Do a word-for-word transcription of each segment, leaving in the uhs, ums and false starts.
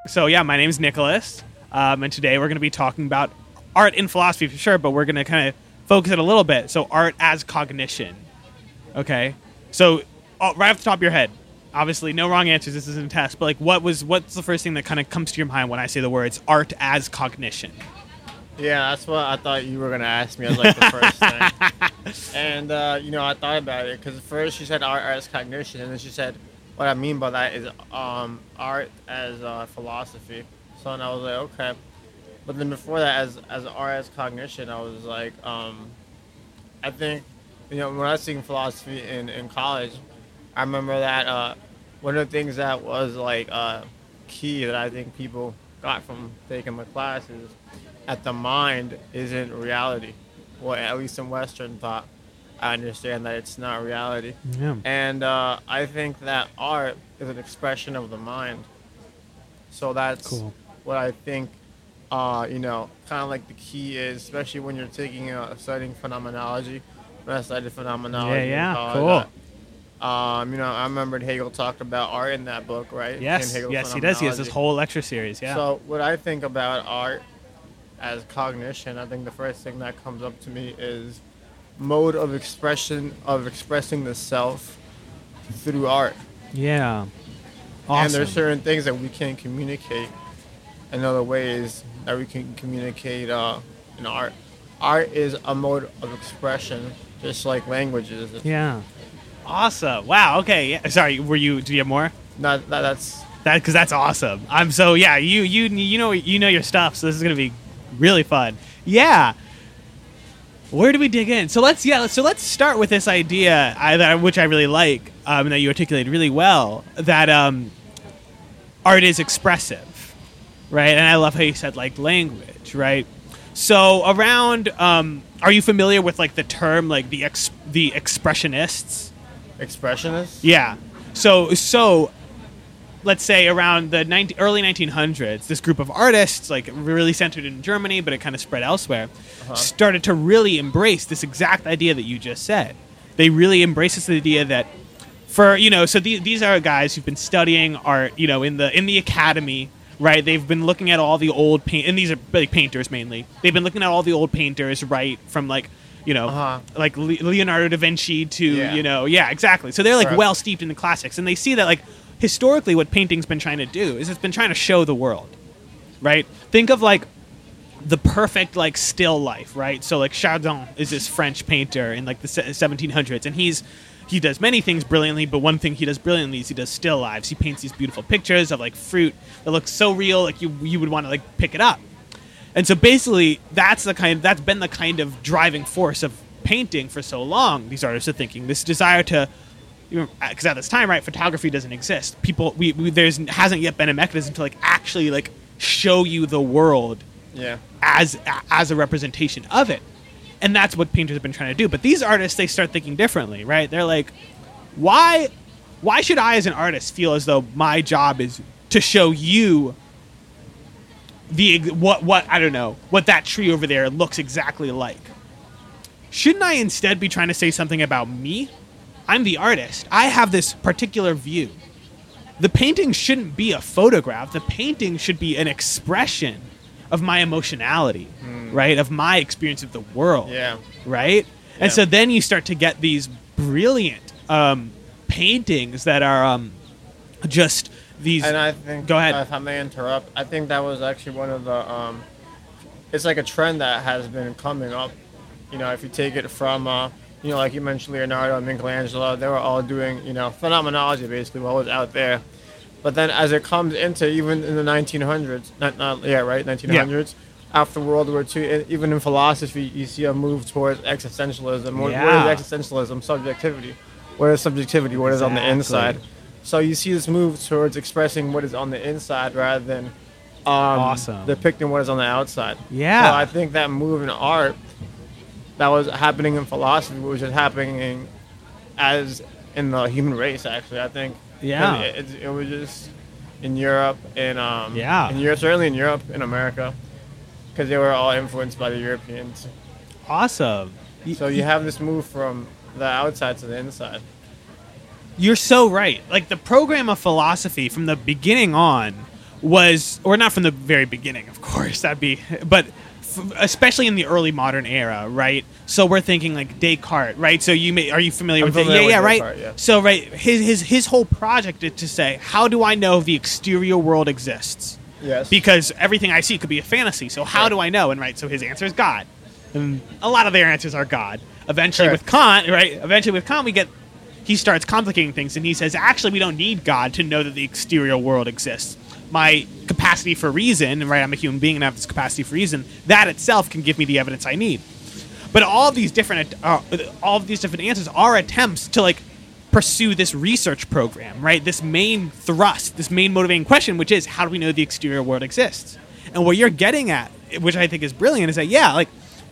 So yeah, my name's Nicholas, um, and today we're going to be talking about art in philosophy for sure, but we're going to kind of focus it a little bit. So art as cognition. Okay. So oh, right off the top of your head, obviously no wrong answers. This isn't a test, but like, what was what's the first thing that kind of comes to your mind when I say the words art as cognition? Yeah, that's what I thought you were going to ask me as like the first thing. And, uh, you know, I thought about it because first she said art as cognition, and then she said, what I mean by that is um, art as uh, philosophy. So and I was like, okay. But then before that, as as art as cognition, I was like, um, I think, you know, when I was taking philosophy in, in college, I remember that uh, one of the things that was like uh, key that I think people got from taking my classes at the mind isn't reality. Well, at least in Western thought, I understand that it's not reality. Yeah. And uh, I think that art is an expression of the mind. So that's Cool. what I think, uh, you know, kind of like the key is, especially when you're taking uh, studying phenomenology. When I studied phenomenology Yeah, yeah, in college, cool. uh, Um, you know, I remembered Hegel talked about art in that book, right? Yes, In Hegel's yes, he does. He has this Phenomenology. whole lecture series. Yeah. So what I think about art as cognition, I think the first thing that comes up to me is mode of expression of expressing the self through art. yeah. Awesome. And there's certain things that we can communicate in other ways that we can communicate uh, in art. Art is a mode of expression, just like language is. yeah. Awesome. Wow. Okay. Yeah. Sorry. Were you? Do you have more? Not that, that's That because that's awesome. I'm so yeah. You you you know you know your stuff. So this is gonna be really fun. Yeah. Where do we dig in? So let's yeah. So let's start with this idea, I, that, which I really like, um, that you articulated really well. That um, art is expressive, right? And I love how you said like language, right? So around, um, are you familiar with like the term like the ex- the expressionists? expressionist. Yeah. So so let's say around the nineteen, early nineteen hundreds, this group of artists, like really centered in Germany, but it kind of spread elsewhere, Uh-huh. started to really embrace this exact idea that you just said. They really embrace this idea that for, you know, so the, these are guys who've been studying art, you know, in the in the academy, right? They've been looking at all the old paint, and these are like painters mainly. They've been looking at all the old painters, right, from like, you know, Uh-huh. like Le- Leonardo da Vinci to, Yeah. you know, yeah, exactly. So they're like Correct. well steeped in the classics, and they see that like historically what painting's been trying to do is it's been trying to show the world, right? Think of like the perfect like still life, right? So like Chardin is this French painter in like the se- seventeen hundreds, and he's he does many things brilliantly, but one thing he does brilliantly is he does still lives. He paints these beautiful pictures of like fruit that looks so real, like you you would want to like pick it up. And so basically, that's the kind that's been the kind of driving force of painting for so long. These artists are thinking this desire to, because at this time, right, photography doesn't exist. People, we, we there's hasn't yet been a mechanism to like actually like show you the world Yeah. as as a representation of it, and that's what painters have been trying to do. But these artists, they start thinking differently, right? They're like, why why should I as an artist feel as though my job is to show you the what what I don't know what that tree over there looks exactly like? Shouldn't I instead be trying to say something about me? I'm the artist. I have this particular view. The painting shouldn't be a photograph. The painting should be an expression of my emotionality, right? Of my experience of the world, Yeah. right? Yeah. And so then you start to get these brilliant um, paintings that are um, just these. And I think, Go ahead. uh, if I may interrupt, I think that was actually one of the, um, it's like a trend that has been coming up. You know, if you take it from, uh, you know, like you mentioned Leonardo and Michelangelo, they were all doing, you know, phenomenology basically, what was out there. But then as it comes into even in the nineteen hundreds, not, not yeah, right, nineteen hundreds, after World War Two, e- even in philosophy, you see a move towards existentialism. What, Yeah. what is existentialism? Subjectivity. What is subjectivity? What is on the Exactly. inside? So you see this move towards expressing what is on the inside rather than um, Awesome. depicting what is on the outside. Yeah. So I think that move in art that was happening in philosophy was just happening as in the human race, actually, I think. Yeah. It, it, it was just in Europe, and um, Yeah. in Europe, certainly in Europe, in America, because they were all influenced by the Europeans. Awesome. So you have this move from the outside to the inside. You're so right. Like the program of philosophy from the beginning on was, or not from the very beginning, of course, that'd be, but f- especially in the early modern era, right? So we're thinking like Descartes, right? So you may, are you familiar I'm with familiar it? Yeah, with yeah, right. Descartes, yeah. So right, his his his whole project is to say, how do I know the exterior world exists? Yes. Because everything I see could be a fantasy. So how Right. do I know? And right, so his answer is God. And a lot of their answers are God. Eventually Correct. with Kant, right? Eventually with Kant, we get he starts complicating things, and he says, actually, we don't need God to know that the exterior world exists. My capacity for reason, right? I'm a human being and I have this capacity for reason. That itself can give me the evidence I need. But all of these different, uh, all of these different answers are attempts to like pursue this research program, right? This main thrust, this main motivating question, which is how do we know the exterior world exists? And what you're getting at, which I think is brilliant, is that yeah, like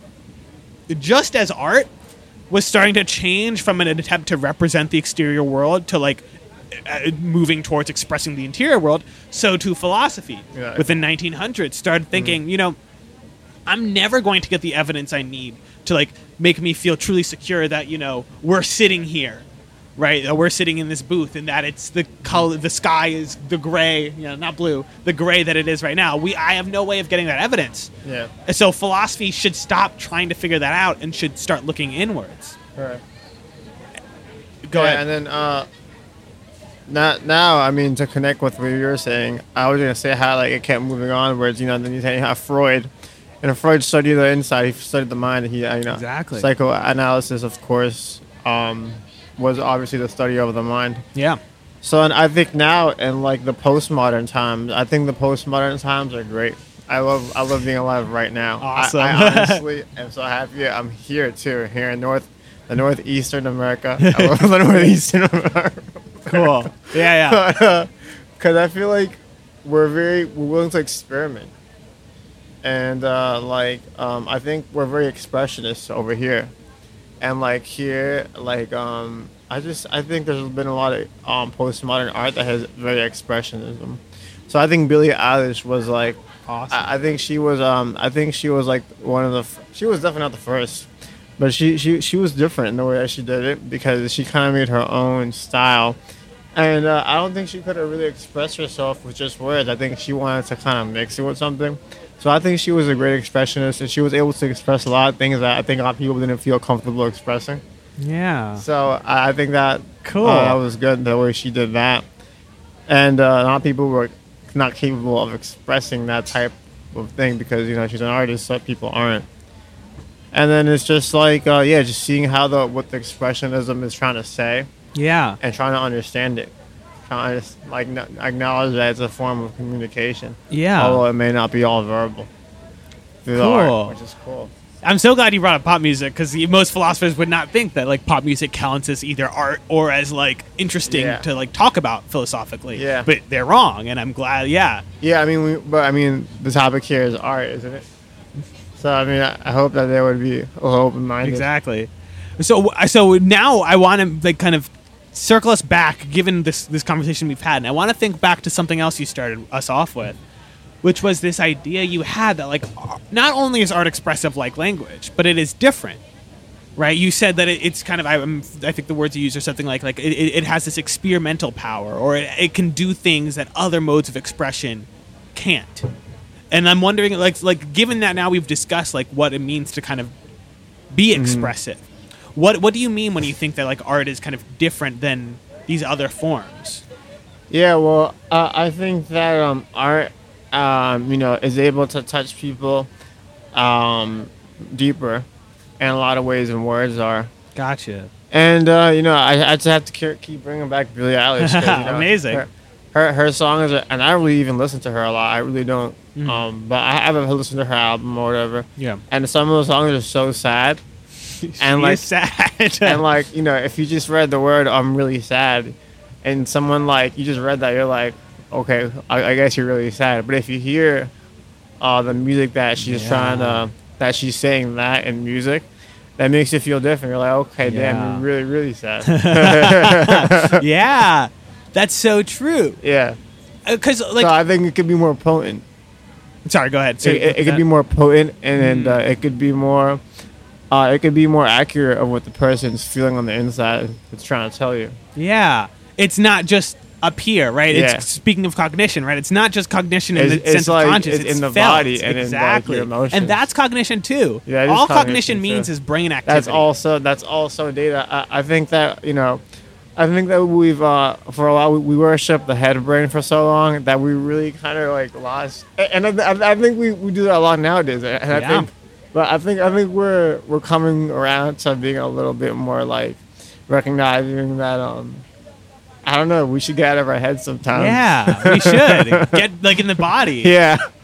just as art was starting to change from an attempt to represent the exterior world to like uh, moving towards expressing the interior world, so too philosophy Yeah. within nineteen hundreds started thinking, you know, I'm never going to get the evidence I need to like make me feel truly secure that, you know, we're sitting here, right? That we're sitting in this booth and that it's the color, the sky is the gray, you know, not blue, the gray that it is right now. We, I have no way of getting that evidence. Yeah. And so philosophy should stop trying to figure that out and should start looking inwards. Right. Go yeah, ahead. And then uh, now, now, I mean, to connect with what you were saying, I was gonna say how like it kept moving onwards. You know, then you say how Freud, and Freud studied the inside, he studied the mind. He, uh, you know, Exactly. psychoanalysis, of course, um, was obviously the study of the mind. Yeah. So, and I think now in like the postmodern times, I think the postmodern times are great. I love, I love being alive right now. Awesome. I, I honestly am so happy. I'm here too, here in North, the northeastern America. I love the northeastern America. Cool. Yeah, yeah. Because I feel like we're very, we're willing to experiment, and uh, like um, I think we're very expressionist over here, and like here, like um, I just I think there's been a lot of um, postmodern art that has very expressionism. So I think Billie Eilish was like, Awesome. I, I think she was um, I think she was like one of the, f- she was definitely not the first, but she she she was different in the way that she did it because she kind of made her own style. And uh, I don't think she could have really expressed herself with just words. I think she wanted to kind of mix it with something. So I think she was a great expressionist, and she was able to express a lot of things that I think a lot of people didn't feel comfortable expressing. Yeah. So I I think that Cool. uh, that was good the way she did that. And uh, a lot of people were not capable of expressing that type of thing because you know she's an artist, so people aren't. And then it's just like uh, yeah, just seeing how the what the expressionism is trying to say. Yeah. And trying to understand it, trying to like n- acknowledge that it's a form of communication. Yeah. Although it may not be all verbal. Through the Cool. art, which is cool. I'm so glad you brought up pop music because most philosophers would not think that like pop music counts as either art or as like interesting Yeah. to like talk about philosophically. Yeah. But they're wrong, and I'm glad. Yeah. Yeah, I mean, we, but I mean, the topic here is art, isn't it? So I mean, I, I hope that they would be a little open-minded. Exactly. So so now I want to like kind of circle us back, given this this conversation we've had, and I want to think back to something else you started us off with, which was this idea you had that like not only is art expressive like language, but it is different, right? You said that it, it's kind of I, um, I think the words you use are something like like it, it has this experimental power, or it, it can do things that other modes of expression can't. And I'm wondering, like like given that now we've discussed like what it means to kind of be expressive. What what do you mean when you think that like art is kind of different than these other forms? Yeah, well, uh, I think that um, art, um, you know, is able to touch people um, deeper in a lot of ways than words are. Gotcha. And uh, you know, I, I just have to ke- keep bringing back Billie Eilish. 'cause, you know, Amazing. Her, her her songs, are, and I don't really even listen to her a lot. I really don't. Mhm. Um, but I haven't listened to her album or whatever. Yeah. And some of the songs are so sad. And like- like sad. And like, you know, if you just read the word "I'm really sad," and someone like you just read that, you're like, okay, I, I guess you're really sad. But if you hear uh, the music that she's Yeah. trying to, that she's saying that in music, that makes you feel different. You're like, okay, damn, Yeah. you're really, really sad. Yeah, that's so true. Yeah. Because like, so I think it could be more potent. sorry, go ahead. So It, it, it could be more potent, and then uh, it could be more. Uh, it could be more accurate of what the person's feeling on the inside. It's trying to tell you. Yeah, it's not just up here, right? Yeah. It's speaking of cognition, right? It's not just cognition in It's- the it's sense like of conscious. it's It's in the felt. body and in, like, exactly. your emotions. And that's cognition too. Yeah, it is all cognition, cognition, means too. is brain activity. That's also that's also data. I, I think that you know, I think that we've uh, for a while we, we worship the head brain for so long that we really kind of like lost. And I, I, I think we, we do that a lot nowadays. And I Yeah. think, but I think I think we're we're coming around to being a little bit more like recognizing that um. I don't know. We should get out of our heads sometimes. Yeah, we should get like in the body. Yeah.